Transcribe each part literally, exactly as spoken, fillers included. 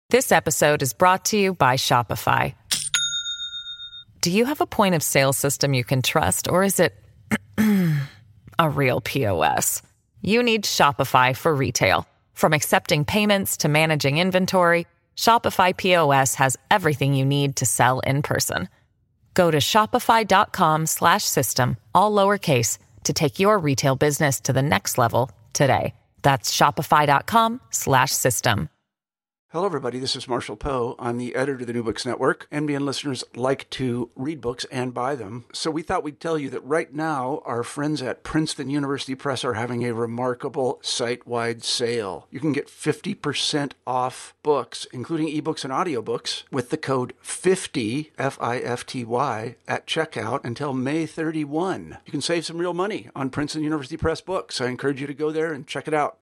This episode is brought to you by Shopify. Do you have a point of sale system you can trust, or is it a real P O S? You need Shopify for retail. From accepting payments to managing inventory, Shopify P O S has everything you need to sell in person. Go to shopify.com slash system, all lowercase, to take your retail business to the next level today. That's shopify.com slash system. Hello, everybody. This is Marshall Poe. I'm the editor of the New Books Network. N B N listeners like to read books and buy them. So we thought we'd tell you that right now, our friends at Princeton University Press are having a remarkable site-wide sale. You can get fifty percent off books, including ebooks and audiobooks, with the code fifty, F I F T Y, at checkout until May thirty-first. You can save some real money on Princeton University Press books. I encourage you to go there and check it out.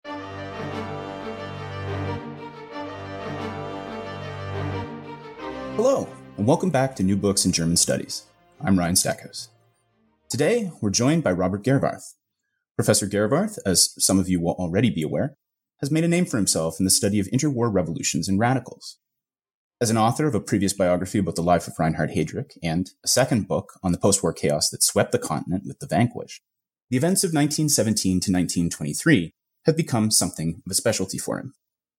Hello, and welcome back to New Books in German Studies. I'm Ryan Stackhouse. Today, we're joined by Robert Gerwarth. Professor Gerwarth, as some of you will already be aware, has made a name for himself in the study of interwar revolutions and radicals. As an author of a previous biography about the life of Reinhard Heydrich and a second book on the post-war chaos that swept the continent with The Vanquished, the events of nineteen seventeen to nineteen twenty-three have become something of a specialty for him.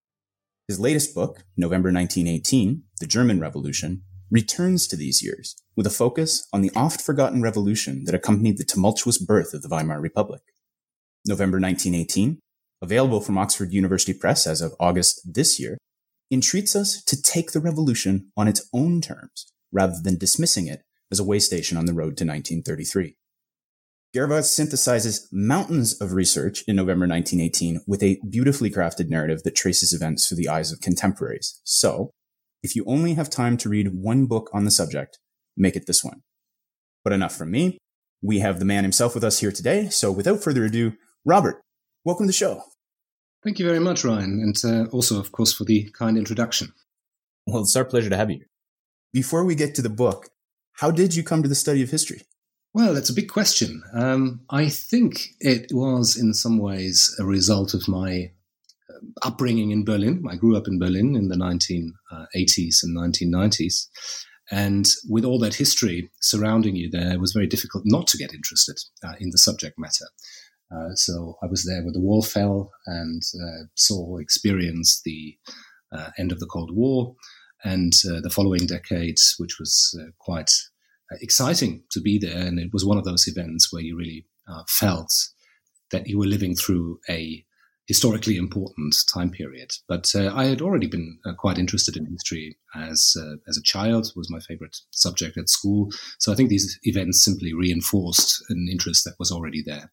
His latest book, November nineteen eighteen, The German Revolution, returns to these years with a focus on the oft-forgotten revolution that accompanied the tumultuous birth of the Weimar Republic. November nineteen eighteen, available from Oxford University Press as of August this year, entreats us to take the revolution on its own terms, rather than dismissing it as a way station on the road to nineteen thirty-three. Gerwarth synthesizes mountains of research in November nineteen eighteen with a beautifully crafted narrative that traces events through the eyes of contemporaries. So, if you only have time to read one book on the subject, make it this one. But enough from me. We have the man himself with us here today. So without further ado, Robert, welcome to the show. Thank you very much, Ryan. And uh, also, of course, for the kind introduction. Well, it's our pleasure to have you here. Before we get to the book, how did you come to the study of history? Well, that's a big question. Um, I think it was in some ways a result of my upbringing in Berlin. I grew up in Berlin in the nineteen eighties and nineteen nineties. And with all that history surrounding you there, it was very difficult not to get interested uh, in the subject matter. Uh, so I was there when the wall fell and uh, saw, experienced the uh, end of the Cold War and uh, the following decades, which was uh, quite exciting to be there. And it was one of those events where you really uh, felt that you were living through a historically important time period. But uh, I had already been uh, quite interested in history as uh, as a child. It was my favorite subject at school. So I think these events simply reinforced an interest that was already there.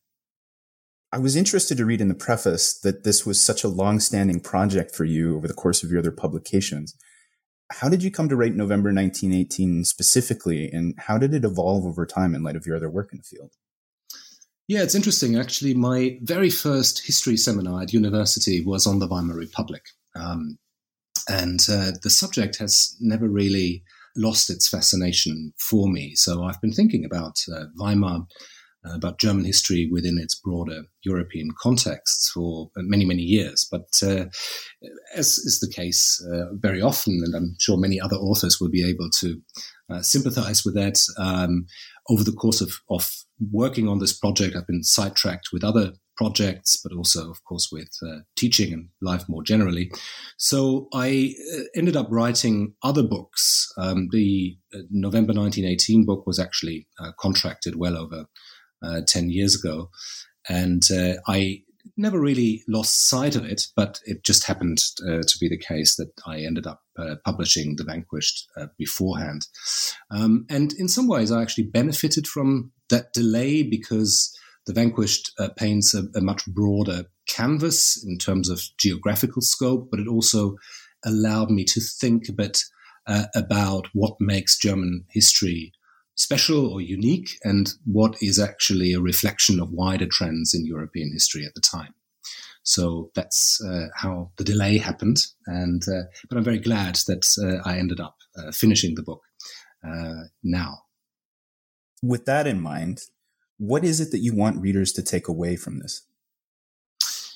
I was interested to read in the preface that this was such a long-standing project for you over the course of your other publications. How did you come to write November nineteen eighteen specifically, and how did it evolve over time in light of your other work in the field? Yeah, it's interesting. Actually, my very first history seminar at university was on the Weimar Republic. Um, and uh, the subject has never really lost its fascination for me. So I've been thinking about uh, Weimar, uh, about German history within its broader European contexts for many, many years. But uh, as is the case uh, very often, and I'm sure many other authors will be able to uh, sympathize with that, um, over the course of, of working on this project, I've been sidetracked with other projects, but also, of course, with uh, teaching and life more generally. So I uh, ended up writing other books. Um, the uh, November nineteen eighteen book was actually uh, contracted well over uh, ten years ago. And uh, I never really lost sight of it, but it just happened uh, to be the case that I ended up uh, publishing The Vanquished uh, beforehand. Um, and in some ways, I actually benefited from that delay because The Vanquished uh, paints a, a much broader canvas in terms of geographical scope, but it also allowed me to think a bit uh, about what makes German history special or unique and what is actually a reflection of wider trends in European history at the time. So that's uh, how the delay happened. And uh, but I'm very glad that uh, I ended up uh, finishing the book uh, now. With that in mind, what is it that you want readers to take away from this?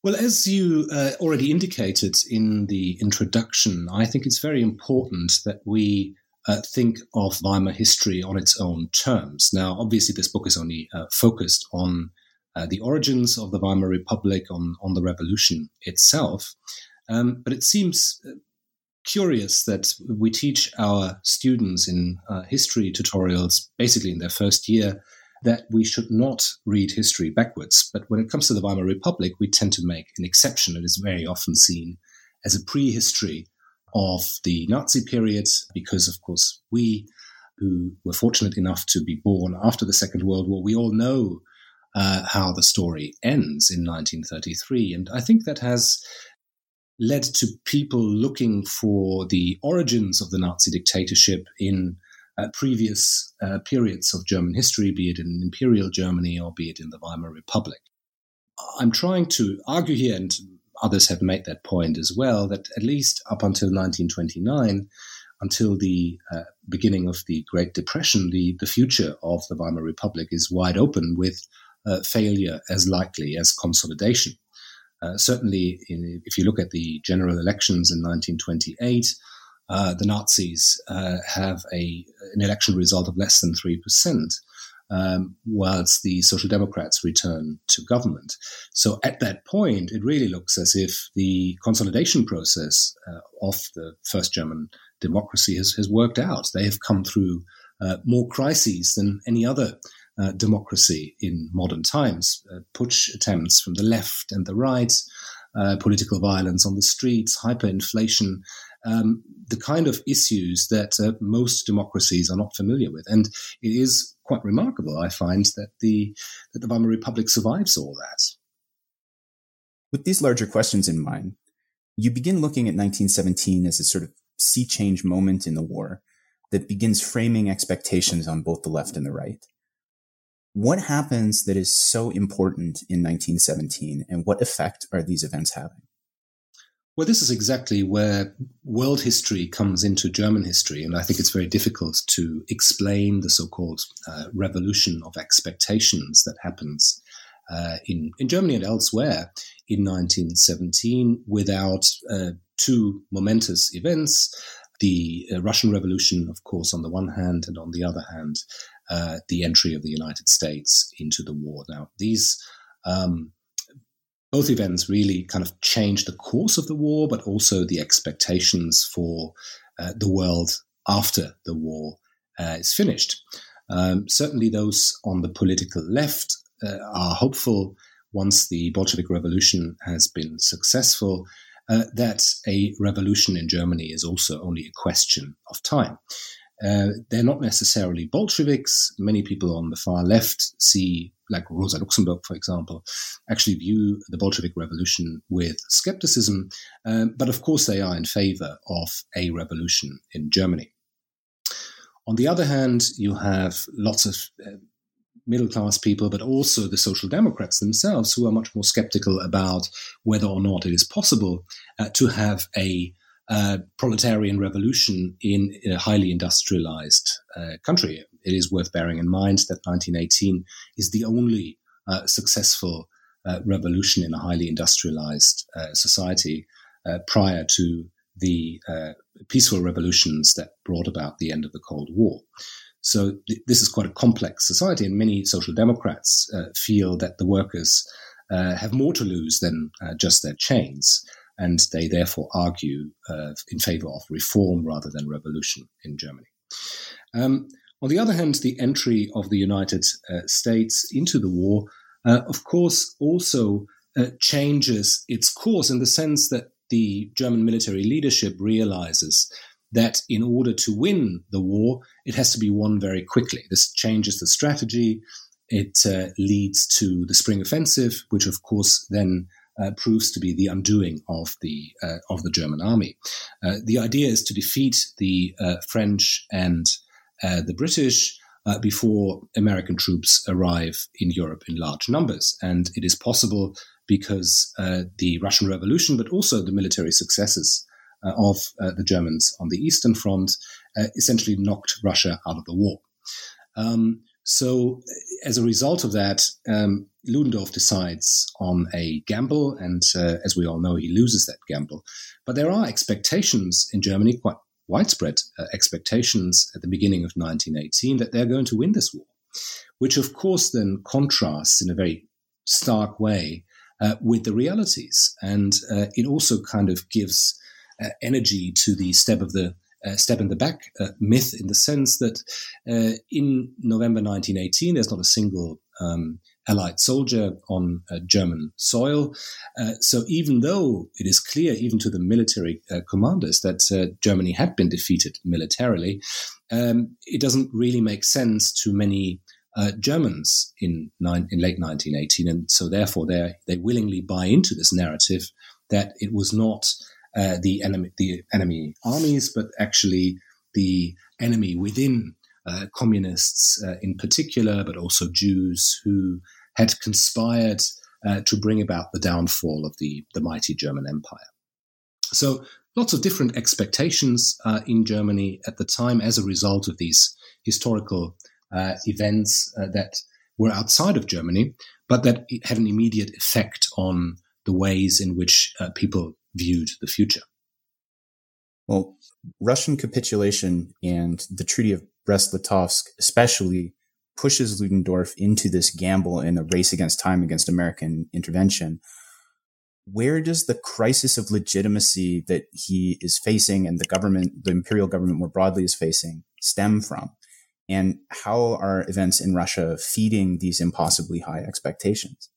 Well, as you uh, already indicated in the introduction, I think it's very important that we uh, think of Weimar history on its own terms. Now, obviously, this book is only uh, focused on uh, the origins of the Weimar Republic, on, on the revolution itself. Um, but it seems curious that we teach our students in uh, history tutorials, basically in their first year, that we should not read history backwards. But when it comes to the Weimar Republic, we tend to make an exception. It is very often seen as a prehistory of the Nazi period, because, of course, we who were fortunate enough to be born after the Second World War, we all know uh, how the story ends in nineteen thirty-three. And I think that has led to people looking for the origins of the Nazi dictatorship in uh, previous uh, periods of German history, be it in Imperial Germany or be it in the Weimar Republic. I'm trying to argue here, and others have made that point as well, that at least up until nineteen twenty-nine, until the uh, beginning of the Great Depression, the, the future of the Weimar Republic is wide open, with uh, failure as likely as consolidation. Uh, certainly, in, if you look at the general elections in nineteen twenty-eight, uh, the Nazis uh, have a an election result of less than three percent, um, whilst the Social Democrats return to government. So at that point, it really looks as if the consolidation process uh, of the first German democracy has, has worked out. They have come through uh, more crises than any other Uh, democracy in modern times, uh, putsch attempts from the left and the right, uh, political violence on the streets, hyperinflation, um, the kind of issues that uh, most democracies are not familiar with. And it is quite remarkable, I find, that the, that the Weimar Republic survives all that. With these larger questions in mind, you begin looking at nineteen seventeen as a sort of sea change moment in the war that begins framing expectations on both the left and the right. What happens that is so important in nineteen seventeen, and what effect are these events having? Well, this is exactly where world history comes into German history, and I think it's very difficult to explain the so-called uh, revolution of expectations that happens uh, in, in Germany and elsewhere in nineteen seventeen without uh, two momentous events. The uh, Russian Revolution, of course, on the one hand, and on the other hand, uh, the entry of the United States into the war. Now, these um, both events really kind of changed the course of the war, but also the expectations for uh, the world after the war uh, is finished. Um, certainly those on the political left uh, are hopeful, once the Bolshevik Revolution has been successful, Uh, that a revolution in Germany is also only a question of time. Uh, they're not necessarily Bolsheviks. Many people on the far left see, like Rosa Luxemburg, for example, actually view the Bolshevik Revolution with skepticism. Um, but of course, they are in favor of a revolution in Germany. On the other hand, you have lots of uh, middle-class people, but also the Social Democrats themselves, who are much more skeptical about whether or not it is possible uh, to have a uh, proletarian revolution in, in a highly industrialized uh, country. It is worth bearing in mind that nineteen eighteen is the only uh, successful uh, revolution in a highly industrialized uh, society uh, prior to the uh, peaceful revolutions that brought about the end of the Cold War. So th- this is quite a complex society, and many Social Democrats uh, feel that the workers uh, have more to lose than uh, just their chains, and they therefore argue uh, in favor of reform rather than revolution in Germany. Um, on the other hand, the entry of the United uh, States into the war, uh, of course, also uh, changes its course, in the sense that the German military leadership realizes that in order to win the war, it has to be won very quickly. This changes the strategy. It uh, leads to the Spring Offensive, which of course then uh, proves to be the undoing of the uh, of the German army. Uh, the idea is to defeat the uh, French and uh, the British uh, before American troops arrive in Europe in large numbers. And it is possible because uh, the Russian Revolution, but also the military successes Uh, of uh, the Germans on the Eastern Front uh, essentially knocked Russia out of the war. Um, So as a result of that, um, Ludendorff decides on a gamble, and uh, as we all know, he loses that gamble. But there are expectations in Germany, quite widespread uh, expectations at the beginning of nineteen eighteen, that they're going to win this war, which of course then contrasts in a very stark way uh, with the realities. And uh, it also kind of gives uh, energy to the step of the uh, step in the back uh, myth, in the sense that uh, in November nineteen eighteen, there's not a single um, Allied soldier on uh, German soil. Uh, so even though it is clear, even to the military uh, commanders, that uh, Germany had been defeated militarily, um, it doesn't really make sense to many uh, Germans in, nine, in late nineteen eighteen. And so therefore they they willingly buy into this narrative that it was not uh, the enemy, the enemy armies, but actually the enemy within Uh, communists uh, in particular, but also Jews, who had conspired uh, to bring about the downfall of the, the mighty German Empire. So lots of different expectations uh, in Germany at the time as a result of these historical uh, events uh, that were outside of Germany, but that had an immediate effect on the ways in which uh, people viewed the future. Well, Russian capitulation and the Treaty of Brest-Litovsk especially pushes Ludendorff into this gamble in a race against time against American intervention. Where does the crisis of legitimacy that he is facing and the government, the imperial government more broadly is facing, stem from? And how are events in Russia feeding these impossibly high expectations?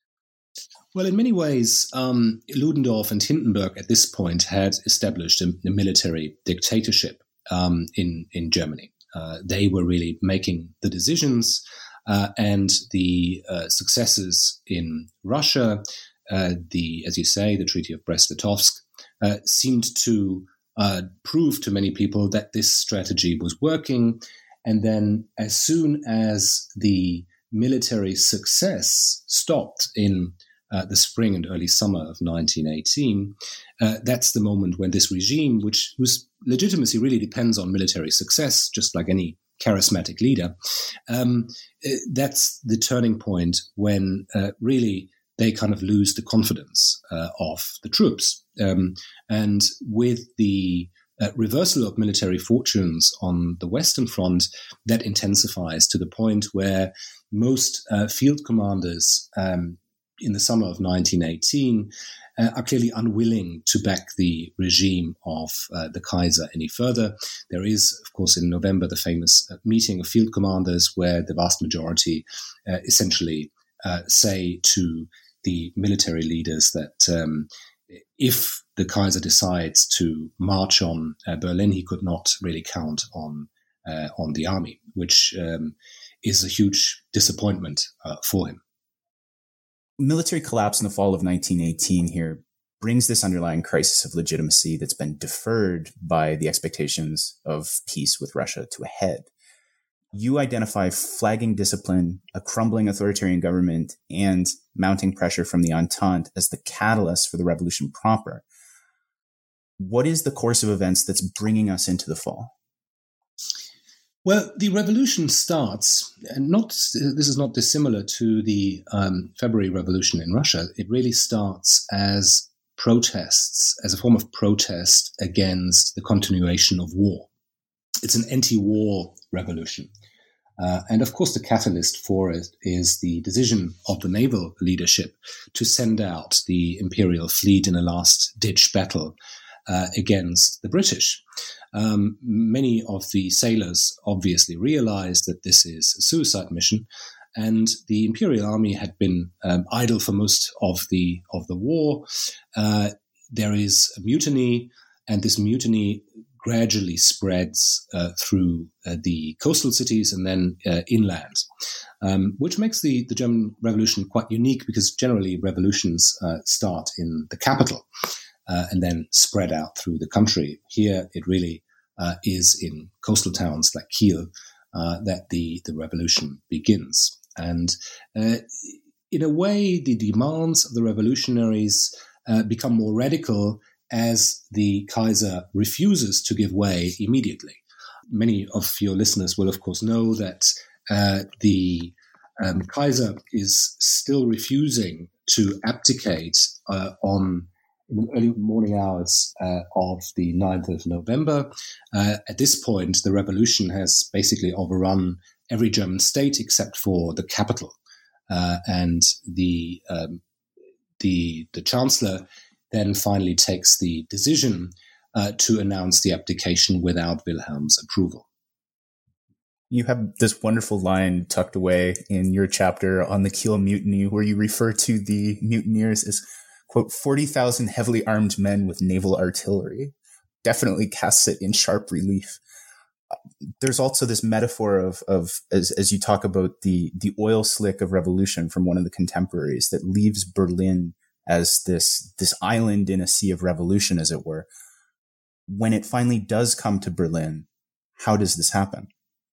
Well, in many ways, um, Ludendorff and Hindenburg at this point had established a, a military dictatorship um, in, in Germany. Uh, they were really making the decisions, uh, and the uh, successes in Russia, uh, the, as you say, the Treaty of Brest-Litovsk, uh, seemed to uh, prove to many people that this strategy was working. And then as soon as the military success stopped in Uh, the spring and early summer of nineteen eighteen, uh, that's the moment when this regime, which whose legitimacy really depends on military success, just like any charismatic leader, um, uh, that's the turning point when uh, really they kind of lose the confidence uh, of the troops. Um, and with the uh, reversal of military fortunes on the Western Front, that intensifies to the point where most uh, field commanders um, in the summer of nineteen eighteen, uh, are clearly unwilling to back the regime of uh, the Kaiser any further. There is, of course, in November, the famous uh, meeting of field commanders where the vast majority uh, essentially uh, say to the military leaders that um, if the Kaiser decides to march on uh, Berlin, he could not really count on uh, on the army, which um, is a huge disappointment uh, for him. Military collapse in the fall of nineteen eighteen here brings this underlying crisis of legitimacy that's been deferred by the expectations of peace with Russia to a head. You identify flagging discipline, a crumbling authoritarian government, and mounting pressure from the Entente as the catalyst for the revolution proper. What is the course of events that's bringing us into the fall? Well, the revolution starts, and not this is not dissimilar to the um, February Revolution in Russia. It really starts as protests, as a form of protest against the continuation of war. It's an anti-war revolution. Uh, and of course, the catalyst for it is the decision of the naval leadership to send out the imperial fleet in a last-ditch battle uh, against the British. Um, many of the sailors obviously realized that this is a suicide mission, and the Imperial Army had been um, idle for most of the of the war. Uh, there is a mutiny, and this mutiny gradually spreads uh, through uh, the coastal cities and then uh, inland, um, which makes the, the German Revolution quite unique, because generally revolutions uh, start in the capital uh, and then spread out through the country. Here it really uh, is in coastal towns like Kiel uh, that the, the revolution begins. And uh, in a way, the demands of the revolutionaries uh, become more radical as the Kaiser refuses to give way immediately. Many of your listeners will, of course, know that uh, the um, Kaiser is still refusing to abdicate uh, on in the early morning hours uh, of the ninth of November. Uh, at this point, the revolution has basically overrun every German state except for the capital. Uh, and the, um, the, the Chancellor then finally takes the decision uh, to announce the abdication without Wilhelm's approval. You have this wonderful line tucked away in your chapter on the Kiel Mutiny where you refer to the mutineers as, quote, forty thousand heavily armed men with naval artillery. Definitely casts it in sharp relief. There's also this metaphor of, of as, as you talk about the, the oil slick of revolution from one of the contemporaries that leaves Berlin as this, this island in a sea of revolution, as it were. When it finally does come to Berlin, how does this happen?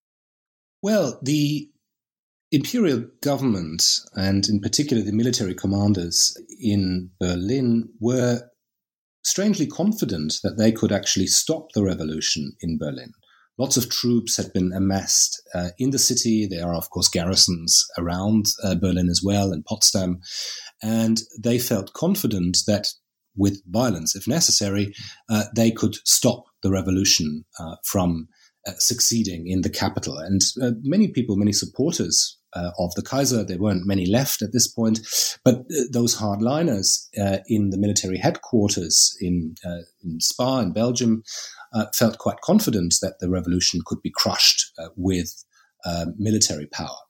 Well, the imperial government, and in particular the military commanders in Berlin, were strangely confident that they could actually stop the revolution in Berlin. Lots of troops had been amassed uh, in the city. There are, of course, garrisons around uh, Berlin as well, and Potsdam. And they felt confident that with violence, if necessary, uh, they could stop the revolution uh, from uh, succeeding in the capital. And uh, many people, many supporters uh, of the Kaiser, there weren't many left at this point, but uh, those hardliners uh, in the military headquarters in, uh, in Spa in Belgium Uh, felt quite confident that the revolution could be crushed uh, with uh, military power.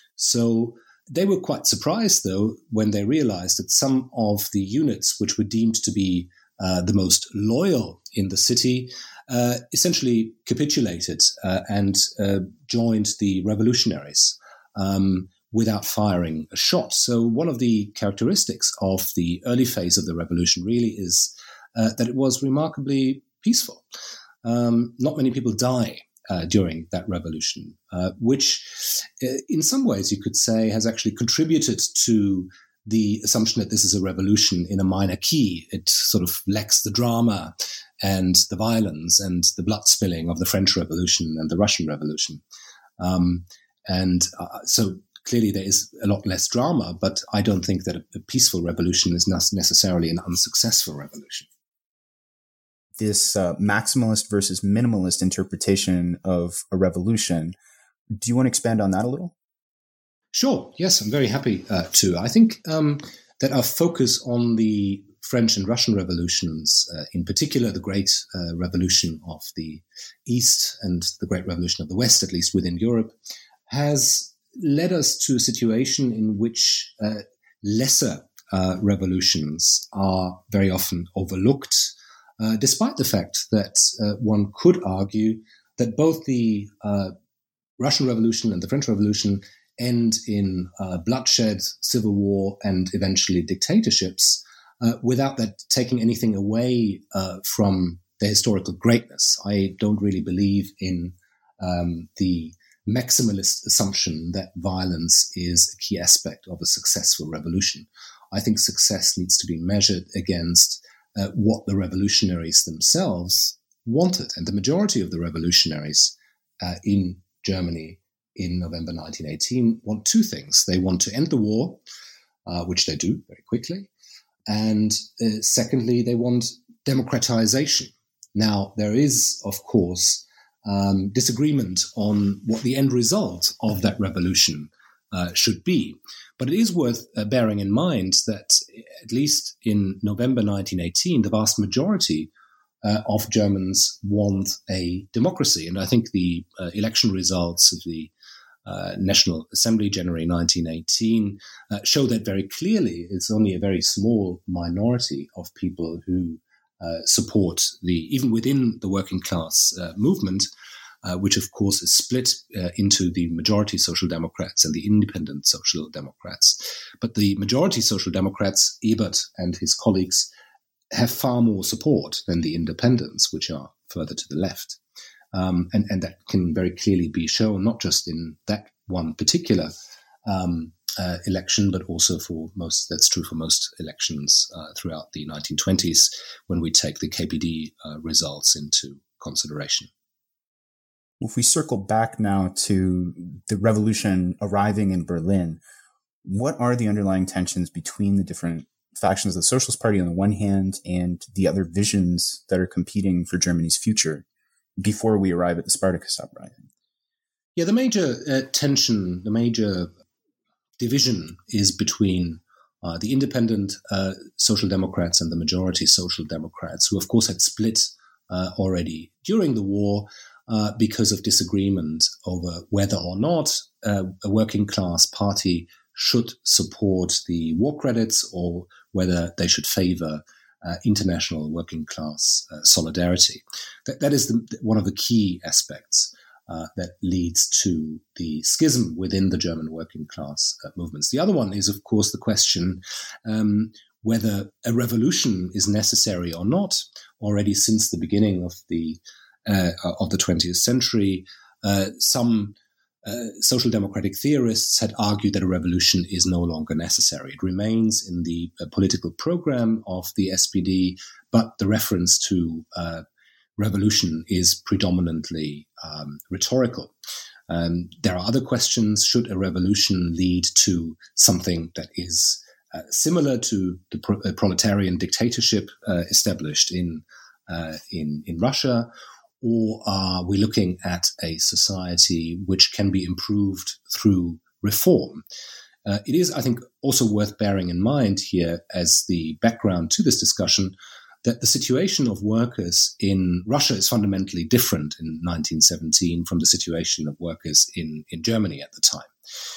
So they were quite surprised, though, when they realized that some of the units which were deemed to be uh, the most loyal in the city uh, essentially capitulated uh, and uh, joined the revolutionaries um, without firing a shot. So one of the characteristics of the early phase of the revolution really is uh, that it was remarkably peaceful. Um, not many people die uh, during that revolution, uh, which uh, in some ways you could say has actually contributed to the assumption that this is a revolution in a minor key. It sort of lacks the drama and the violence and the blood spilling of the French Revolution and the Russian Revolution. Um, and uh, so clearly there is a lot less drama, but I don't think that a, a peaceful revolution is not necessarily an unsuccessful revolution. This uh, maximalist versus minimalist interpretation of a revolution. Do you want to expand on that a little? Sure. Yes, I'm very happy uh, to. I think um, that our focus on the French and Russian revolutions, uh, in particular the Great uh, Revolution of the East and the Great Revolution of the West, at least within Europe, has led us to a situation in which uh, lesser uh, revolutions are very often overlooked. Uh, despite the fact that uh, one could argue that both the uh, Russian Revolution and the French Revolution end in uh, bloodshed, civil war, and eventually dictatorships, uh, without that taking anything away uh, from their historical greatness. I don't really believe in um, the maximalist assumption that violence is a key aspect of a successful revolution. I think success needs to be measured against Uh, what the revolutionaries themselves wanted. And the majority of the revolutionaries uh, in Germany in November nineteen eighteen want two things. They want to end the war, uh, which they do very quickly. And uh, secondly, they want democratization. Now, there is, of course, um, disagreement on what the end result of that revolution uh, should be. But it is worth uh, bearing in mind that at least in November nineteen eighteen, the vast majority uh, of Germans want a democracy. And I think the uh, election results of the uh, National Assembly, January nineteen eighteen, uh, show that very clearly. It's only a very small minority of people who uh, support the, even within the working class uh, movement, Uh, which of course is split uh, into the majority Social Democrats and the independent Social Democrats. But the majority Social Democrats, Ebert and his colleagues, have far more support than the independents, which are further to the left. Um, and, and that can very clearly be shown, not just in that one particular um, uh, election, but also for most, that's true for most elections uh, throughout the nineteen twenties, when we take the K P D uh, results into consideration. If we circle back now to the revolution arriving in Berlin, what are the underlying tensions between the different factions of the Socialist Party on the one hand and the other visions that are competing for Germany's future before we arrive at the Spartacus uprising? Yeah, the major uh, tension, the major division is between uh, the independent uh, Social Democrats and the majority Social Democrats, who of course had split uh, already during the war uh, because of disagreement over whether or not uh, a working class party should support the war credits or whether they should favor uh, international working class uh, solidarity. That, that is the, one of the key aspects uh, that leads to the schism within the German working class uh, movements. The other one is, of course, the question um, whether a revolution is necessary or not. Already since the beginning of the uh, of the twentieth century, uh, some Uh, social democratic theorists had argued that a revolution is no longer necessary. It remains in the uh, political program of the S P D, but the reference to uh, revolution is predominantly um, rhetorical. Um, there are other questions. Should a revolution lead to something that is uh, similar to the pro- uh, proletarian dictatorship uh, established in, uh, in in Russia? Or are we looking at a society which can be improved through reform? Uh, it is, I think, also worth bearing in mind here as the background to this discussion that the situation of workers in Russia is fundamentally different in nineteen seventeen from the situation of workers in, in Germany at the time.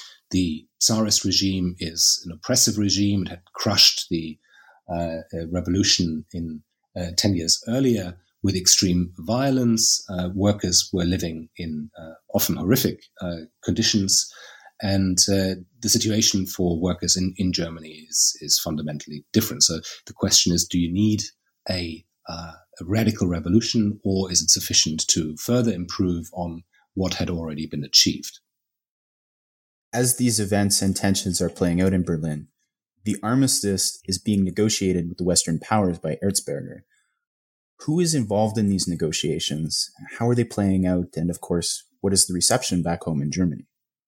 The Tsarist regime is an oppressive regime. It had crushed the uh, uh, revolution in uh, ten years earlier with extreme violence. Uh, workers were living in uh, often horrific uh, conditions. And uh, the situation for workers in, in Germany is, is fundamentally different. So the question is, do you need a, uh, a radical revolution, or is it sufficient to further improve on what had already been achieved? As these events and tensions are playing out in Berlin, the armistice is being negotiated with the Western powers by Erzberger. Who is involved in these negotiations? How are they playing out? And of course, what is the reception back home in Germany?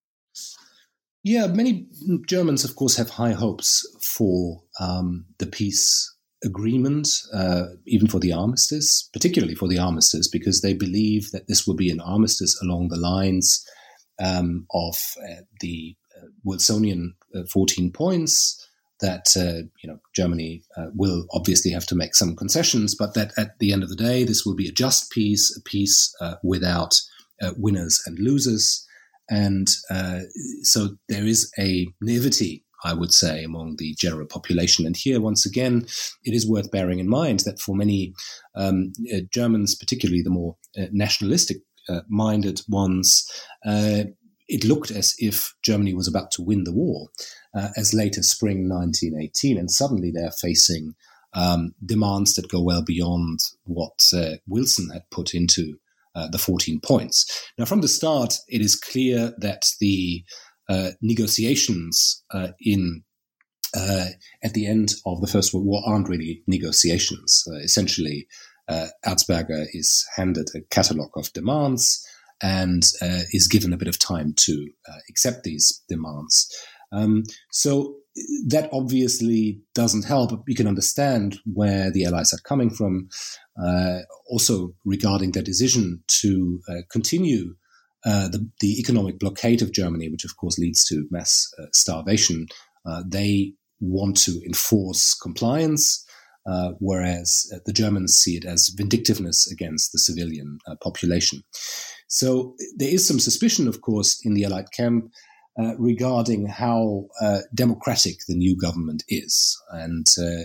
Yeah, many Germans, of course, have high hopes for um, the peace agreement, uh, even for the armistice, particularly for the armistice, because they believe that this will be an armistice along the lines um, of uh, the uh, Wilsonian uh, fourteen points, that uh, you know Germany uh, will obviously have to make some concessions, but that at the end of the day, this will be a just peace, a peace uh, without uh, winners and losers. And uh, so there is a naivety, I would say, among the general population. And here, once again, it is worth bearing in mind that for many um, uh, Germans, particularly the more uh, nationalistic uh, minded ones, uh, it looked as if Germany was about to win the war uh, as late as spring nineteen eighteen. And suddenly they're facing um, demands that go well beyond what uh, Wilson had put into uh, the fourteen points. Now, from the start, it is clear that the uh, negotiations uh, in uh, at the end of the First World War aren't really negotiations. Uh, essentially, uh, Erzberger is handed a catalogue of demands and uh, is given a bit of time to uh, accept these demands. Um, so that obviously doesn't help. You can understand where the Allies are coming from, uh, also regarding their decision to uh, continue uh, the, the economic blockade of Germany, which of course leads to mass uh, starvation. Uh, they want to enforce compliance, uh, whereas uh, the Germans see it as vindictiveness against the civilian uh, population. So there is some suspicion, of course, in the Allied camp uh, regarding how uh, democratic the new government is. And uh,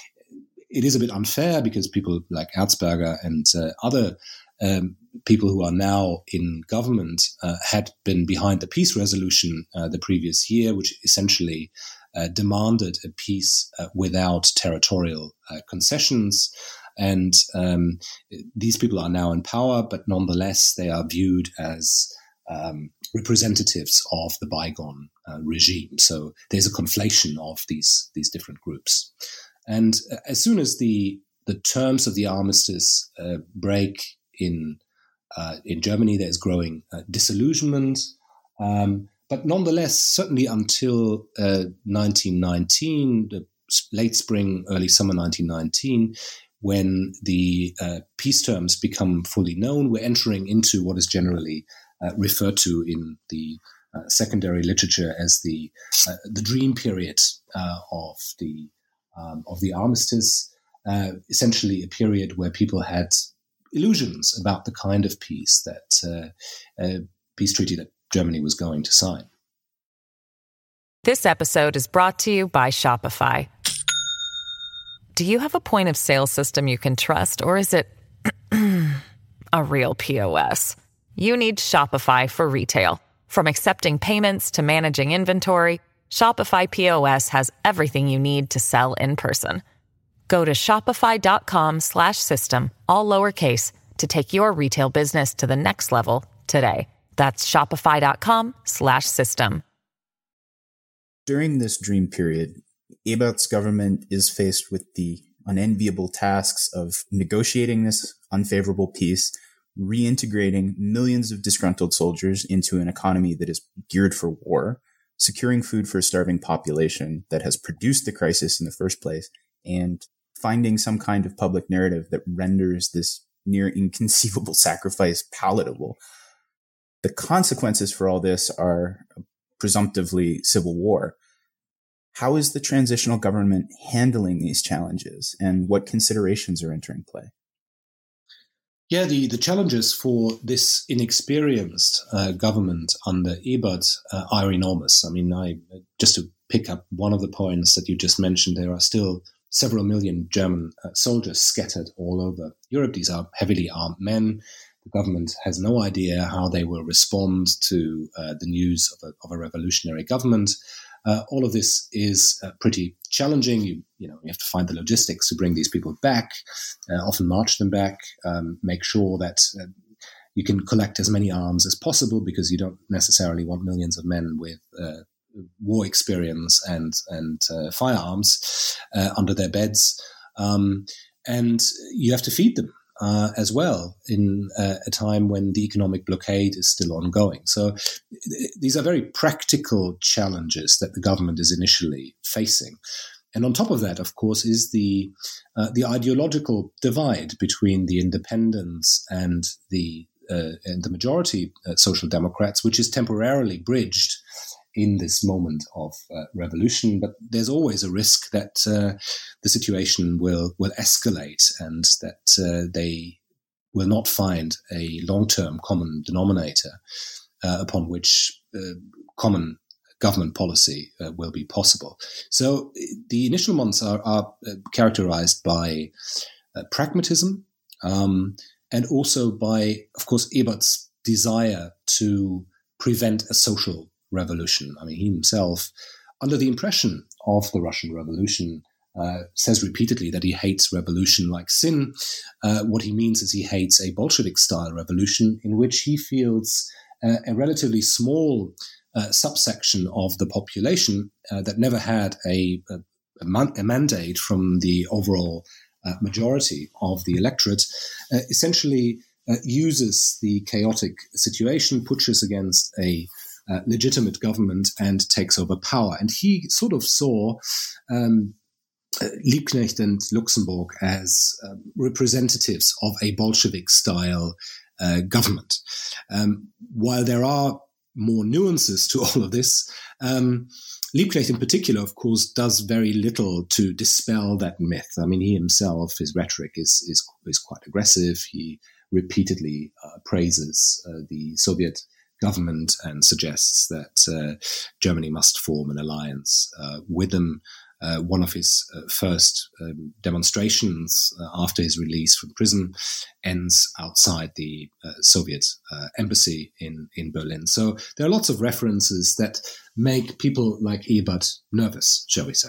it is a bit unfair because people like Erzberger and uh, other um, people who are now in government uh, had been behind the peace resolution uh, the previous year, which essentially uh, demanded a peace uh, without territorial uh, concessions. And um, these people are now in power, but nonetheless, they are viewed as um, representatives of the bygone uh, regime. So there's a conflation of these these different groups. And as soon as the the terms of the armistice uh, break in Uh, in Germany, there's growing uh, disillusionment. Um, but nonetheless, certainly until uh, nineteen nineteen, the late spring, early summer nineteen nineteen, when the uh, peace terms become fully known, we're entering into what is generally uh, referred to in the uh, secondary literature as the uh, the dream period uh, of the um, of the armistice. Uh, essentially, a period where people had illusions about the kind of peace that uh, uh, peace treaty that Germany was going to sign. This episode is brought to you by Shopify. Do you have a point of sale system you can trust, or is it a real P O S? You need Shopify for retail. From accepting payments to managing inventory, Shopify P O S has everything you need to sell in person. Go to shopify.com slash system, all lowercase, to take your retail business to the next level today. That's shopify.com slash system. During this dream period, Ebert's government is faced with the unenviable tasks of negotiating this unfavorable peace, reintegrating millions of disgruntled soldiers into an economy that is geared for war, securing food for a starving population that has produced the crisis in the first place, and finding some kind of public narrative that renders this near inconceivable sacrifice palatable. The consequences for all this are presumptively civil war. How is the transitional government handling these challenges, and what considerations are entering play? Yeah, the, the challenges for this inexperienced uh, government under Ebert uh, are enormous. I mean, I just to pick up one of the points that you just mentioned, there are still several million German uh, soldiers scattered all over Europe. These are heavily armed men. The government has no idea how they will respond to uh, the news of a, of a revolutionary government. Uh, all of this is uh, pretty challenging. You, you know, you have to find the logistics to bring these people back, uh, often march them back, um, make sure that uh, you can collect as many arms as possible, because you don't necessarily want millions of men with uh, war experience and and uh, firearms uh, under their beds, um, and you have to feed them uh, as well in uh, a time when the economic blockade is still ongoing. So th- these are very practical challenges that the government is initially facing. And on top of that, of course, is the uh, the ideological divide between the independents and the uh, and the majority uh, social democrats, which is temporarily bridged in this moment of uh, revolution. But there's always a risk that uh, the situation will will escalate, and that uh, they will not find a long-term common denominator uh, upon which uh, common government policy uh, will be possible. So the initial months are, are uh, characterized by uh, pragmatism um, and also by, of course, Ebert's desire to prevent a social revolution. I mean, he himself, under the impression of the Russian Revolution, uh, says repeatedly that he hates revolution like sin. Uh, what he means is he hates a Bolshevik-style revolution in which he feels uh, a relatively small uh, subsection of the population uh, that never had a, a, a, man- a mandate from the overall uh, majority of the electorate, uh, essentially uh, uses the chaotic situation, pushes against a Uh, legitimate government and takes over power. And he sort of saw um, uh, Liebknecht and Luxemburg as um, representatives of a Bolshevik-style uh, government. Um, while there are more nuances to all of this, um, Liebknecht in particular, of course, does very little to dispel that myth. I mean, he himself, his rhetoric is is, is quite aggressive. He repeatedly uh, praises uh, the Soviet government and suggests that uh, Germany must form an alliance uh, with them. Uh, one of his uh, first um, demonstrations uh, after his release from prison ends outside the uh, Soviet uh, embassy in, in Berlin. So there are lots of references that make people like Ebert nervous, shall we say.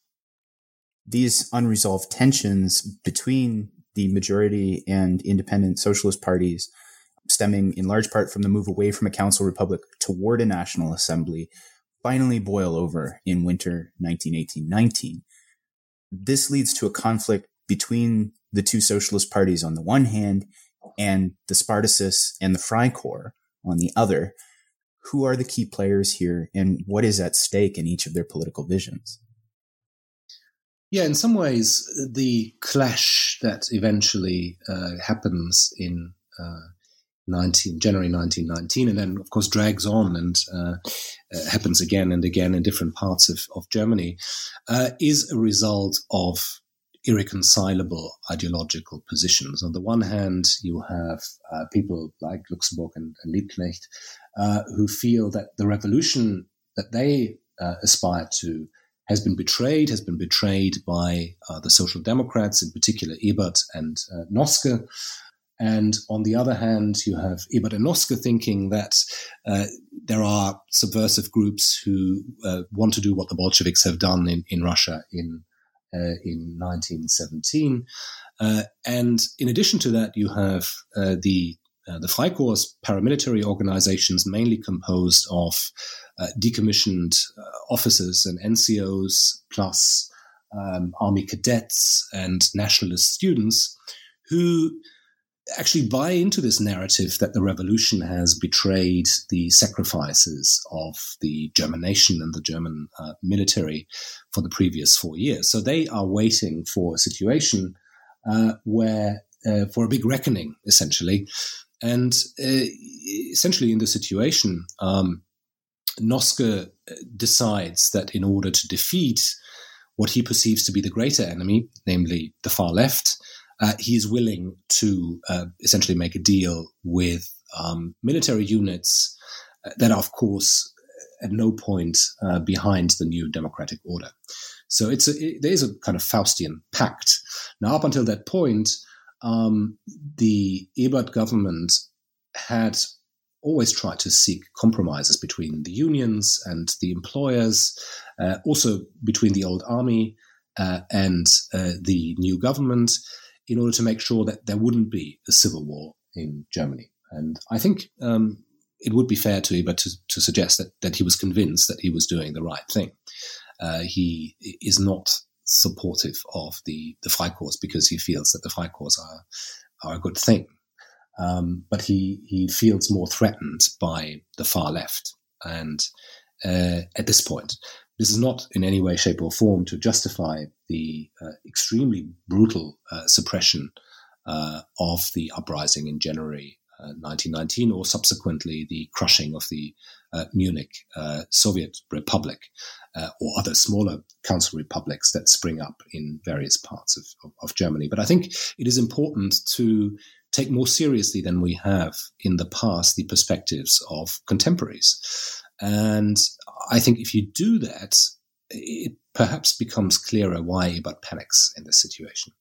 These unresolved tensions between the majority and independent socialist parties, stemming in large part from the move away from a council republic toward a national assembly, finally boil over in winter nineteen eighteen nineteen. This leads to a conflict between the two socialist parties on the one hand and the Spartacists and the Freikorps on the other. Who are the key players here, and what is at stake in each of their political visions? Yeah, in some ways, the clash that eventually uh, happens in uh, nineteen, January nineteen nineteen, and then, of course, drags on and uh, uh, happens again and again in different parts of, of Germany, uh, is a result of irreconcilable ideological positions. On the one hand, you have uh, people like Luxemburg and, and Liebknecht uh, who feel that the revolution that they uh, aspire to has been betrayed, has been betrayed by uh, the Social Democrats, in particular Ebert and uh, Noske. And on the other hand, you have Ebert and Noske thinking that uh, there are subversive groups who uh, want to do what the Bolsheviks have done in, in Russia in uh, in nineteen seventeen. Uh, and in addition to that, you have uh, the uh, the Freikorps paramilitary organizations, mainly composed of uh, decommissioned uh, officers and N C Os, plus um, army cadets and nationalist students, who actually buy into this narrative that the revolution has betrayed the sacrifices of the German nation and the German uh, military for the previous four years. So they are waiting for a situation uh, where, uh, for a big reckoning, essentially. And uh, essentially in the situation, um, Noske decides that in order to defeat what he perceives to be the greater enemy, namely the far left, Uh, he is willing to uh, essentially make a deal with um, military units that are, of course, at no point uh, behind the new democratic order. So it's a, it, there is a kind of Faustian pact. Now, up until that point, um, the Ebert government had always tried to seek compromises between the unions and the employers, uh, also between the old army uh, and uh, the new government, in order to make sure that there wouldn't be a civil war in Germany. And I think um, it would be fair to Ebert to, to suggest that, that he was convinced that he was doing the right thing. Uh, he is not supportive of the, the Freikorps because he feels that the Freikorps are, are a good thing. Um, but he, he feels more threatened by the far left. And uh, at this point, this is not in any way, shape or form to justify the uh, extremely brutal uh, suppression uh, of the uprising in January uh, nineteen nineteen, or subsequently the crushing of the uh, Munich uh, Soviet Republic uh, or other smaller council republics that spring up in various parts of, of, of Germany. But I think it is important to take more seriously than we have in the past the perspectives of contemporaries. And I think if you do that, it perhaps becomes clearer why Ebert panics in this situation.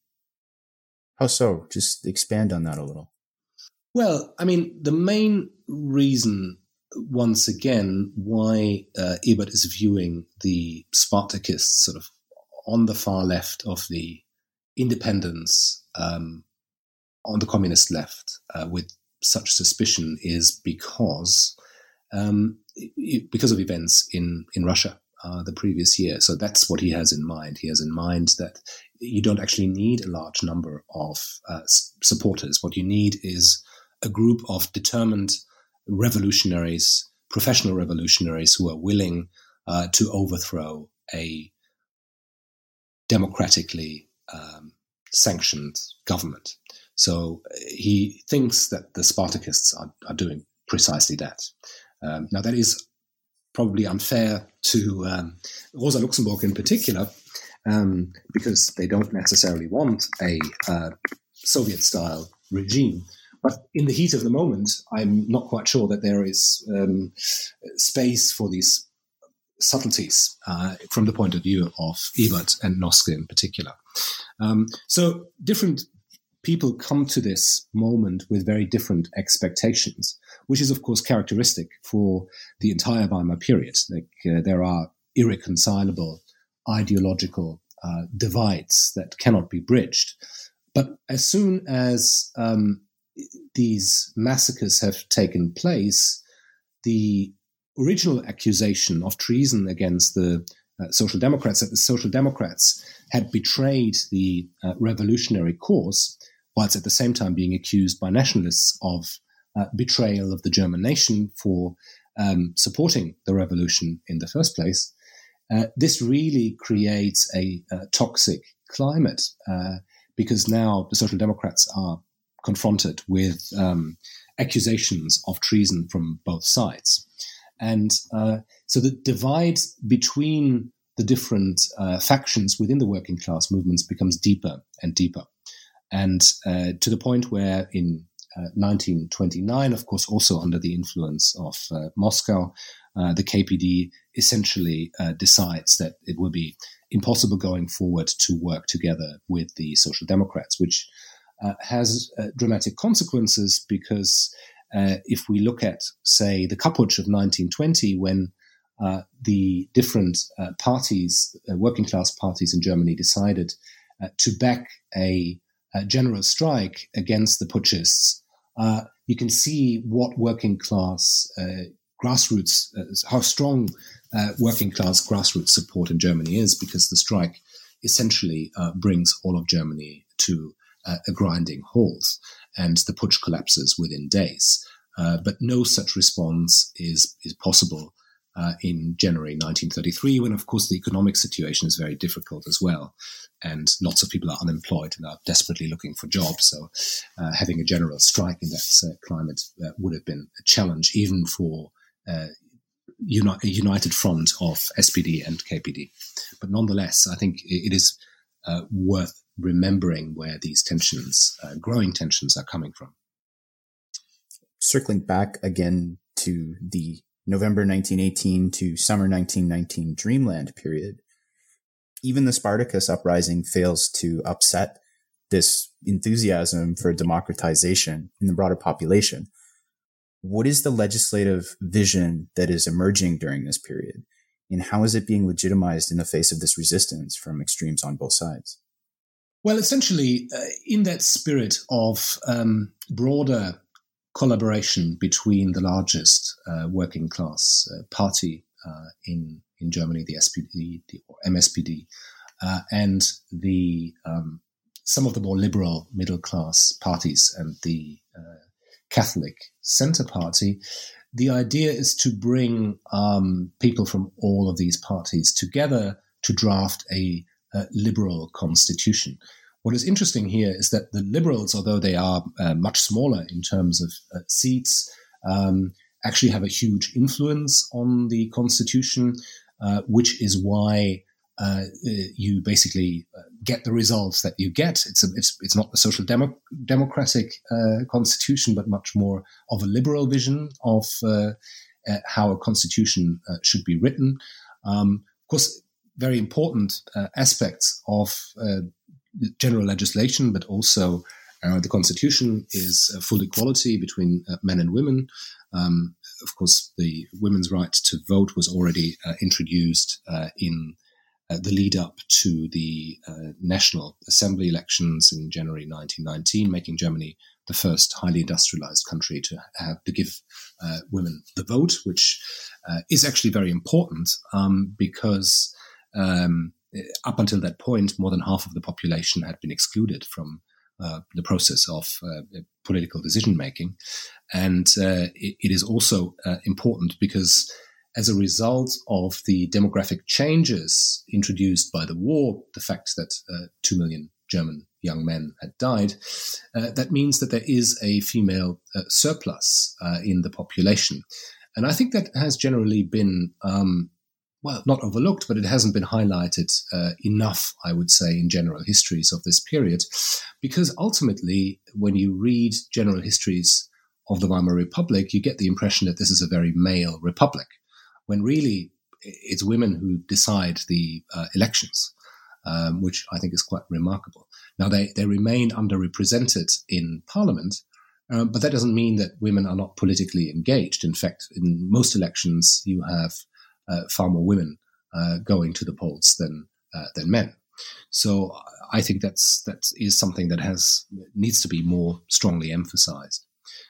How so? Just expand on that a little. Well, I mean, the main reason, once again, why uh, Ebert is viewing the Spartakists sort of on the far left of the independents, um, on the communist left, uh, with such suspicion is because um, it, because of events in, in Russia uh, the previous year. So that's what he has in mind. He has in mind that you don't actually need a large number of uh, s- supporters. What you need is a group of determined revolutionaries, professional revolutionaries who are willing uh, to overthrow a democratically um, sanctioned government. So he thinks that the Spartakists are, are doing precisely that. Um, now, that is probably unfair to um, Rosa Luxemburg in particular, um, because they don't necessarily want a uh, Soviet-style regime. But in the heat of the moment, I'm not quite sure that there is um, space for these subtleties uh, from the point of view of Ebert and Noske in particular. Um, so different people come to this moment with very different expectations, which is, of course, characteristic for the entire Weimar period. Like, uh, there are irreconcilable ideological uh, divides that cannot be bridged. But as soon as um, these massacres have taken place, the original accusation of treason against the uh, Social Democrats, that the Social Democrats had betrayed the uh, revolutionary cause, whilst at the same time being accused by nationalists of uh, betrayal of the German nation for um, supporting the revolution in the first place. Uh, this really creates a, a toxic climate uh, because now the Social Democrats are confronted with um, accusations of treason from both sides. And uh, so the divide between the different uh, factions within the working class movements becomes deeper and deeper. And uh, to the point where in uh, nineteen twenty-nine, of course, also under the influence of uh, Moscow, uh, the K P D essentially uh, decides that it will be impossible going forward to work together with the Social Democrats, which uh, has uh, dramatic consequences because uh, if we look at, say, the Kapputsch of nineteen twenty, when Uh, the different uh, parties, uh, working class parties in Germany decided uh, to back a, a general strike against the putschists. Uh, you can see what working class uh, grassroots, uh, how strong uh, working class grassroots support in Germany is, because the strike essentially uh, brings all of Germany to uh, a grinding halt, and the putsch collapses within days. Uh, but no such response is is possible Uh, in January nineteen thirty-three, when, of course, the economic situation is very difficult as well, and lots of people are unemployed and are desperately looking for jobs. So uh, having a general strike in that uh, climate uh, would have been a challenge, even for uh, uni- a united front of S P D and K P D. But nonetheless, I think it is uh, worth remembering where these tensions, uh, growing tensions, are coming from. Circling back again to the November nineteen eighteen to summer nineteen nineteen Dreamland period, even the Spartacus uprising fails to upset this enthusiasm for democratization in the broader population. What is the legislative vision that is emerging during this period, and how is it being legitimized in the face of this resistance from extremes on both sides? Well, essentially, uh, in that spirit of um, broader collaboration between the largest uh, working class uh, party uh, in in Germany, the S P D the, or M S P D, uh, and the um, some of the more liberal middle class parties and the uh, Catholic Centre Party. The idea is to bring um, people from all of these parties together to draft a, a liberal constitution. What is interesting here is that the Liberals, although they are uh, much smaller in terms of uh, seats, um, actually have a huge influence on the constitution, uh, which is why uh, you basically get the results that you get. It's a, it's it's not the social demo- democratic uh, constitution, but much more of a liberal vision of uh, uh, how a constitution uh, should be written. Um, of course, very important uh, aspects of uh, general legislation, but also uh, the constitution is uh, full equality between uh, men and women. Um, of course, the women's right to vote was already uh, introduced uh, in uh, the lead up to the uh, National Assembly elections in January nineteen nineteen, making Germany the first highly industrialized country to have to give uh, women the vote, which uh, is actually very important um, because um, up until that point, more than half of the population had been excluded from uh, the process of uh, political decision-making. And uh, it, it is also uh, important because as a result of the demographic changes introduced by the war, the fact that uh, two million German young men had died, uh, that means that there is a female uh, surplus uh, in the population. And I think that has generally been um, well, not overlooked, but it hasn't been highlighted uh, enough, I would say, in general histories of this period. Because ultimately, when you read general histories of the Weimar Republic, you get the impression that this is a very male republic, when really it's women who decide the uh, elections, um, which I think is quite remarkable. Now, they, they remain underrepresented in parliament, um, but that doesn't mean that women are not politically engaged. In fact, in most elections, you have Uh, far more women uh, going to the polls than uh, than men. So I think that's that is something that has needs to be more strongly emphasized.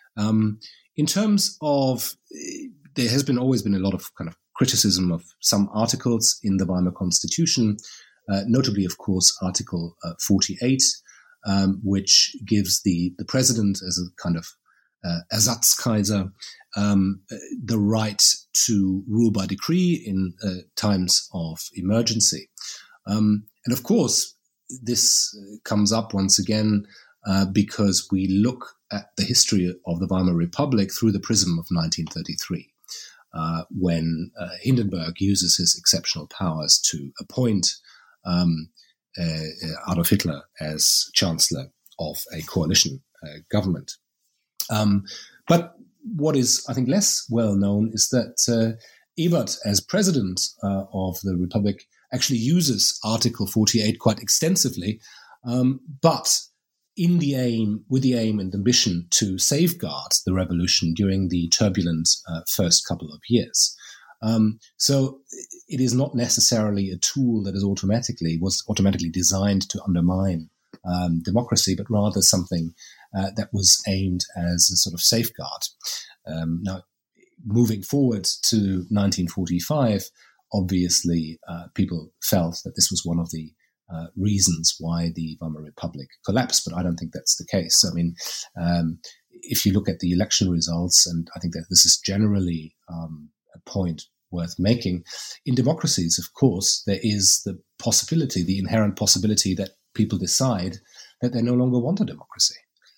Um, in terms of, there has been always been a lot of kind of criticism of some articles in the Weimar Constitution, uh, notably, of course, Article uh, forty-eight, um, which gives the, the president as a kind of uh, Ersatzkaiser um, the right to rule by decree in uh, times of emergency. Um, and of course, this comes up once again uh, because we look at the history of the Weimar Republic through the prism of nineteen thirty-three, uh, when uh, Hindenburg uses his exceptional powers to appoint um, uh, Adolf Hitler as chancellor of a coalition uh, government. Um, but what is, I think, less well known is that uh, Ebert, as president uh, of the Republic, actually uses Article forty-eight quite extensively, um, but in the aim, with the aim and ambition to safeguard the revolution during the turbulent uh, first couple of years. Um, so it is not necessarily a tool that is automatically was automatically designed to undermine um, democracy, but rather something uh, that was aimed as a sort of safeguard. Um, now, moving forward to nineteen forty-five. Obviously, uh, people felt that this was one of the uh, reasons why the Weimar Republic collapsed, but I don't think that's the case. I mean, um, if you look at the election results, and I think that this is generally um, a point worth making, in democracies, of course, there is the possibility, the inherent possibility that people decide that they no longer want a democracy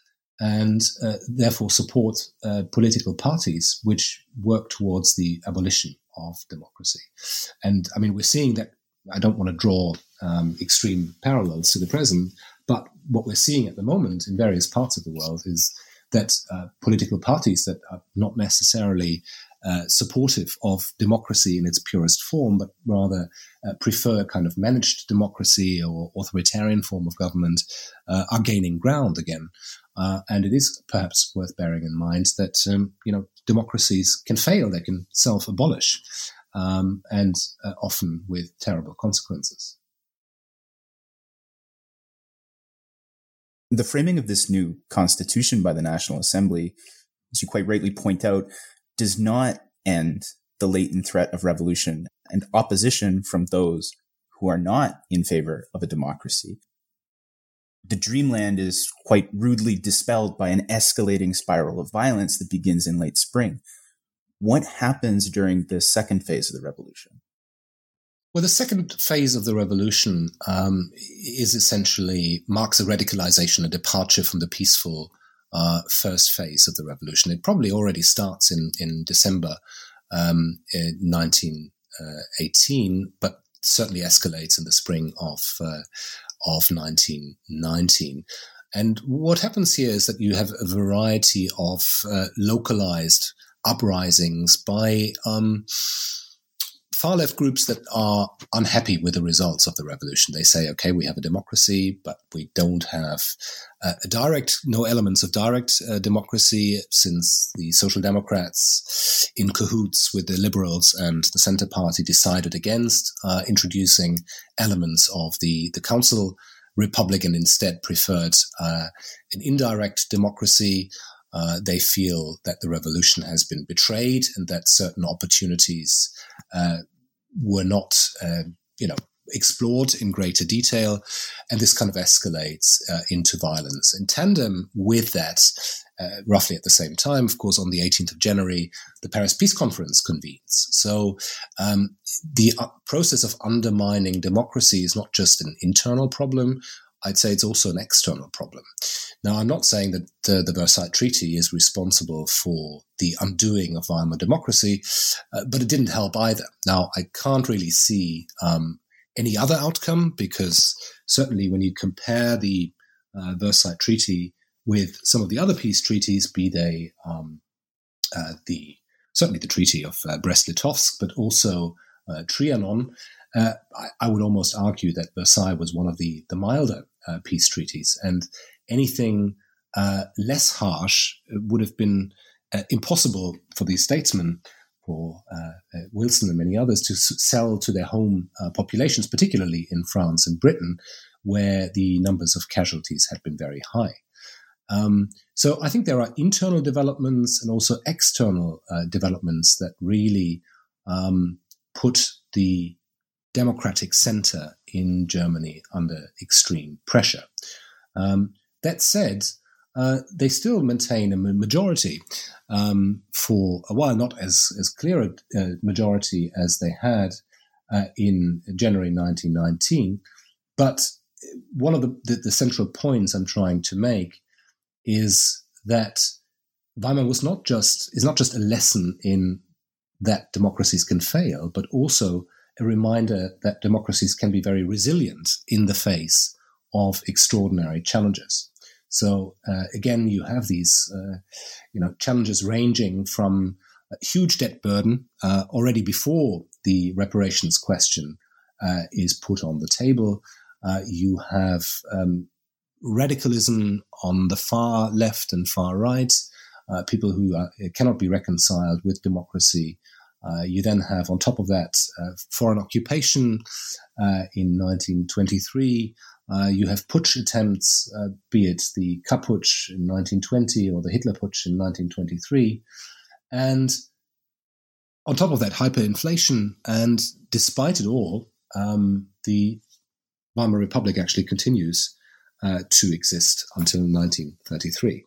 and uh, therefore support uh, political parties which work towards the abolition of democracy. And I mean, we're seeing that. I don't want to draw um, extreme parallels to the present, but what we're seeing at the moment in various parts of the world is that uh, political parties that are not necessarily uh, supportive of democracy in its purest form, but rather uh, prefer kind of managed democracy or authoritarian form of government, uh, are gaining ground again. Uh, and it is perhaps worth bearing in mind that, um, you know, democracies can fail, they can self-abolish, um, and uh, often with terrible consequences. The framing of this new constitution by the National Assembly, as you quite rightly point out, does not end the latent threat of revolution and opposition from those who are not in favor of a democracy. The dreamland is quite rudely dispelled by an escalating spiral of violence that begins in late spring. What happens during the second phase of the revolution? Well, the second phase of the revolution um, is essentially marks a radicalization, a departure from the peaceful uh, first phase of the revolution. It probably already starts in, in December um, in nineteen eighteen, but certainly escalates in the spring of uh, of nineteen nineteen. And what happens here is that you have a variety of uh, localized uprisings by um, far-left groups that are unhappy with the results of the revolution. They say, okay, we have a democracy, but we don't have uh, a direct, no elements of direct uh, democracy, since the Social Democrats, in cahoots with the Liberals and the Centre Party, decided against uh, introducing elements of the, the Council Republic and instead preferred uh, an indirect democracy. Uh, they feel that the revolution has been betrayed and that certain opportunities uh, were not, uh, you know, explored in greater detail. And this kind of escalates uh, into violence. In tandem with that, uh, roughly at the same time, of course, on the eighteenth of January, the Paris Peace Conference convenes. So um, the uh, process of undermining democracy is not just an internal problem. I'd say it's also an external problem. Now, I'm not saying that the, the Versailles Treaty is responsible for the undoing of Weimar democracy, uh, but it didn't help either. Now, I can't really see um, any other outcome, because certainly when you compare the uh, Versailles Treaty with some of the other peace treaties, be they um, uh, the certainly the Treaty of uh, Brest-Litovsk, but also uh, Trianon, uh, I, I would almost argue that Versailles was one of the, the milder uh, peace treaties, and anything uh, less harsh would have been uh, impossible for these statesmen, for uh, uh, Wilson and many others, to s- sell to their home uh, populations, particularly in France and Britain, where the numbers of casualties had been very high. Um, so I think there are internal developments and also external uh, developments that really um, put the democratic center in Germany under extreme pressure. Um, that said, uh, they still maintain a majority um, for a while, not as, as clear a uh, majority as they had uh, in January nineteen nineteen. But one of the, the, the central points I'm trying to make is that Weimar was not just is not just a lesson in that democracies can fail, but also a reminder that democracies can be very resilient in the face of extraordinary challenges. So uh, again, you have these uh, you know challenges ranging from a huge debt burden uh, already before the reparations question uh, is put on the table. Uh, you have um, radicalism on the far left and far right, uh, people who are, cannot be reconciled with democracy. Uh, you then have, on top of that, uh, foreign occupation uh, in nineteen twenty-three. Uh, you have putsch attempts, uh, be it the Kapp-Putsch in nineteen twenty or the Hitler-Putsch in nineteen twenty-three. And on top of that, hyperinflation. And despite it all, um, the Weimar Republic actually continues uh, to exist until nineteen thirty-three.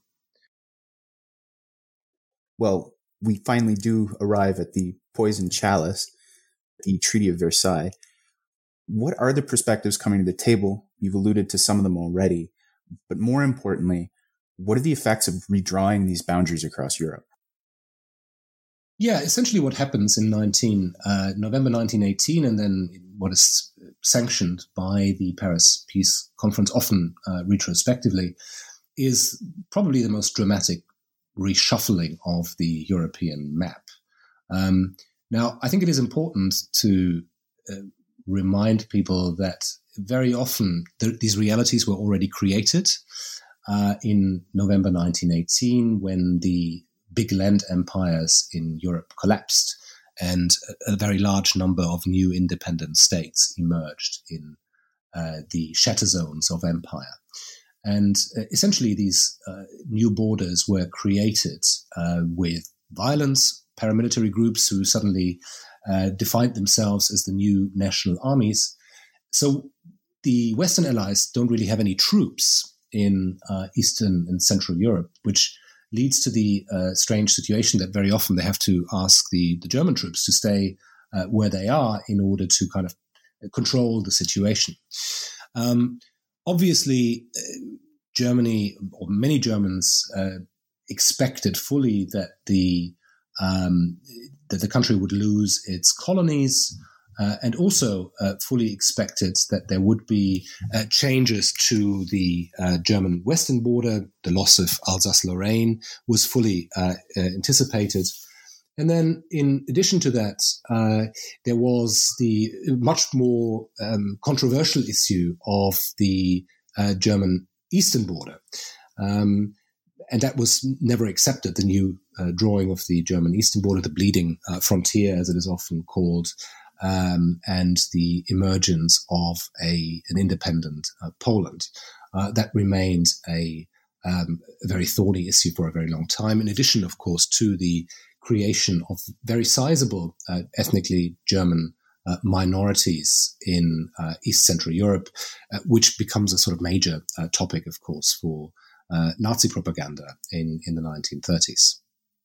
Well, we finally do arrive at the poison chalice, the Treaty of Versailles. What are the perspectives coming to the table? You've alluded to some of them already, but more importantly, what are the effects of redrawing these boundaries across Europe? Yeah, essentially what happens in nineteen, uh, November nineteen eighteen, and then what is sanctioned by the Paris Peace Conference, often uh, retrospectively, is probably the most dramatic reshuffling of the European map. Um, now, I think it is important to uh, remind people that very often th- these realities were already created uh, in November nineteen eighteen when the big land empires in Europe collapsed and a, a very large number of new independent states emerged in uh, the shatter zones of empire. And uh, essentially these uh, new borders were created uh, with violence, paramilitary groups who suddenly uh, defined themselves as the new national armies. So the Western allies don't really have any troops in uh, Eastern and Central Europe, which leads to the uh, strange situation that very often they have to ask the, the German troops to stay uh, where they are in order to kind of control the situation. Um, obviously, uh, Germany, or many Germans, uh, expected fully that the um, that the country would lose its colonies, uh, and also uh, fully expected that there would be uh, changes to the uh, German western border. The loss of Alsace-Lorraine was fully uh, uh, anticipated. And then in addition to that, uh, there was the much more um, controversial issue of the uh, German eastern border. Um, and that was never accepted, the new uh, drawing of the German eastern border, the bleeding uh, frontier, as it is often called, um, and the emergence of a an independent uh, Poland. Uh, that remained a, um, a very thorny issue for a very long time, in addition, of course, to the creation of very sizable uh, ethnically German uh, minorities in uh, East Central Europe, uh, which becomes a sort of major uh, topic, of course, for uh, Nazi propaganda in, in the nineteen thirties.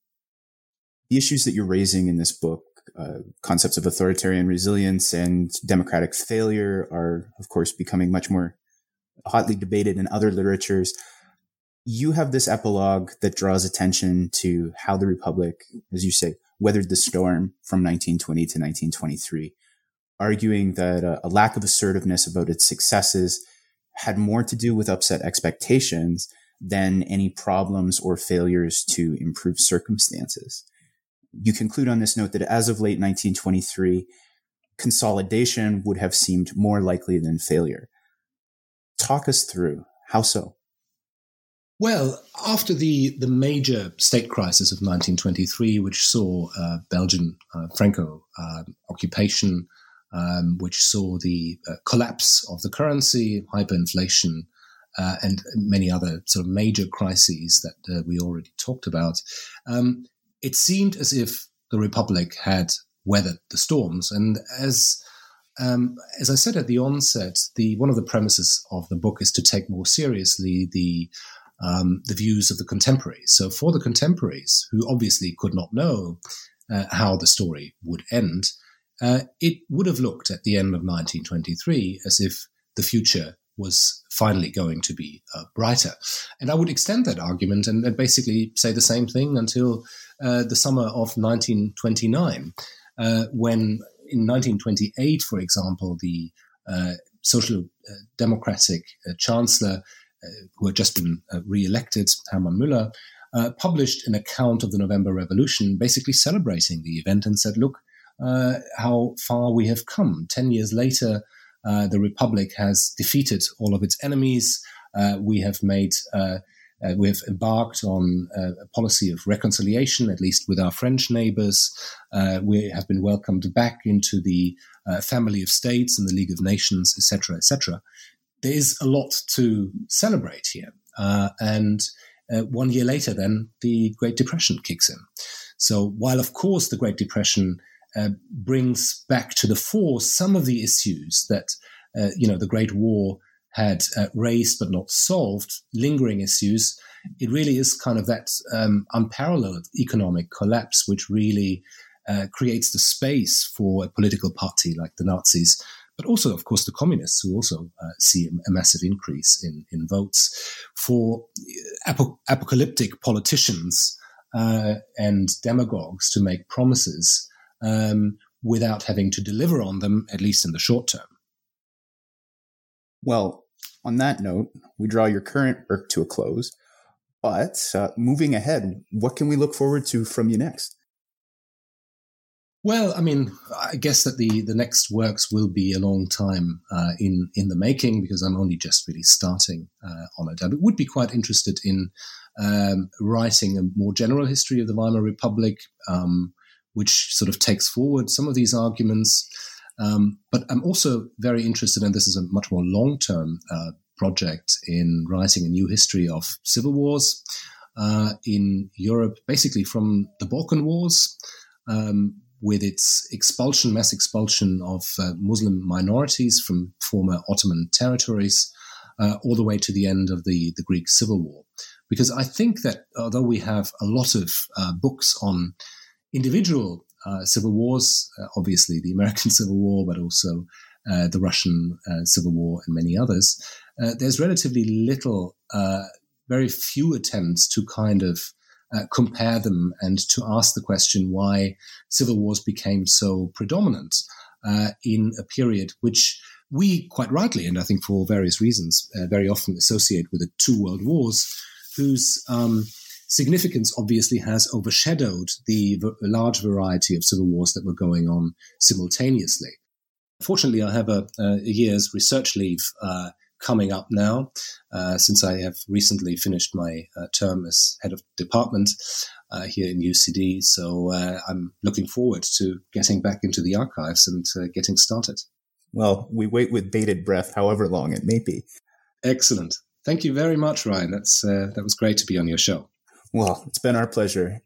The issues that you're raising in this book, uh, concepts of authoritarian resilience and democratic failure, are, of course, becoming much more hotly debated in other literatures. You have this epilogue that draws attention to how the Republic, as you say, weathered the storm from nineteen twenty to nineteen twenty-three, arguing that a, a lack of assertiveness about its successes had more to do with upset expectations than any problems or failures to improve circumstances. You conclude on this note that as of late nineteen twenty-three, consolidation would have seemed more likely than failure. Talk us through. How so? Well, after the, the major state crisis of nineteen twenty-three, which saw uh, Belgian uh, Franco uh, occupation, um, which saw the uh, collapse of the currency, hyperinflation, uh, and many other sort of major crises that uh, we already talked about, um, it seemed as if the Republic had weathered the storms. And as um, as I said at the onset, the one of the premises of the book is to take more seriously the um, the views of the contemporaries. So for the contemporaries, who obviously could not know uh, how the story would end, uh, it would have looked at the end of nineteen twenty-three as if the future was finally going to be uh, brighter. And I would extend that argument and, and basically say the same thing until uh, the summer of nineteen twenty-nine, uh, when in nineteen twenty-eight, for example, the uh, Social uh, Democratic uh, Chancellor, uh, who had just been uh, re-elected, Hermann Müller, uh, published an account of the November Revolution, basically celebrating the event and said, look, uh, how far we have come. Ten years later, uh, the Republic has defeated all of its enemies. Uh, we have made... Uh, Uh, we have embarked on uh, a policy of reconciliation, at least with our French neighbors. Uh, we have been welcomed back into the uh, family of states and the League of Nations, et cetera, et cetera. There is a lot to celebrate here. Uh, and uh, one year later, then, the Great Depression kicks in. So while, of course, the Great Depression uh, brings back to the fore some of the issues that, uh, you know, the Great War had uh, raised but not solved, lingering issues, it really is kind of that um, unparalleled economic collapse which really uh, creates the space for a political party like the Nazis, but also, of course, the communists, who also uh, see a massive increase in, in votes, for ap- apocalyptic politicians uh, and demagogues to make promises um, without having to deliver on them, at least in the short term. Well, on that note, we draw your current work to a close. But uh, moving ahead, what can we look forward to from you next? Well, I mean, I guess that the, the next works will be a long time uh, in, in the making, because I'm only just really starting uh, on it. I would be quite interested in um, writing a more general history of the Weimar Republic, um, which sort of takes forward some of these arguments. Um, but I'm also very interested, and this is a much more long-term uh, project, in writing a new history of civil wars uh, in Europe, basically from the Balkan Wars, um, with its expulsion, mass expulsion of uh, Muslim minorities from former Ottoman territories, uh, all the way to the end of the, the Greek Civil War. Because I think that although we have a lot of uh, books on individual Uh, civil wars, uh, obviously the American Civil War, but also uh, the Russian uh, Civil War and many others, uh, there's relatively little, uh, very few attempts to kind of uh, compare them and to ask the question why civil wars became so predominant uh, in a period which we quite rightly, and I think for various reasons, uh, very often associate with the two world wars, whose um, significance obviously has overshadowed the v- large variety of civil wars that were going on simultaneously. Fortunately, I have a, a year's research leave uh, coming up now, uh, since I have recently finished my uh, term as head of department uh, here in U C D. So uh, I'm looking forward to getting back into the archives and uh, getting started. Well, we wait with bated breath, however long it may be. Excellent. Thank you very much, Ryan. That's uh, that was great to be on your show. Well, it's been our pleasure.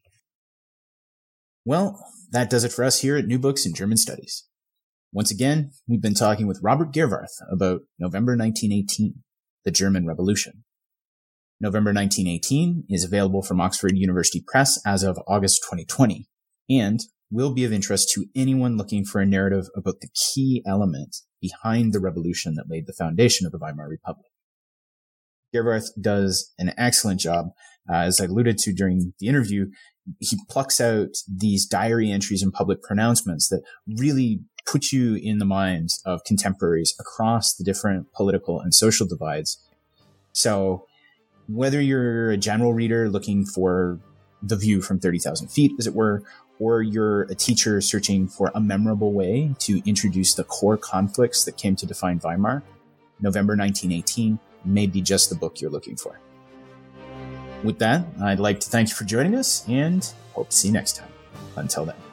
Well, that does it for us here at New Books in German Studies. Once again, we've been talking with Robert Gerwarth about November nineteen eighteen, the German Revolution. November nineteen eighteen is available from Oxford University Press as of August twenty twenty, and will be of interest to anyone looking for a narrative about the key element behind the revolution that laid the foundation of the Weimar Republic. Gerwarth does an excellent job. Uh, as I alluded to during the interview, he plucks out these diary entries and public pronouncements that really put you in the minds of contemporaries across the different political and social divides. So whether you're a general reader looking for the view from thirty thousand feet, as it were, or you're a teacher searching for a memorable way to introduce the core conflicts that came to define Weimar, November nineteen eighteen may be just the book you're looking for. With that, I'd like to thank you for joining us and hope to see you next time. Until then.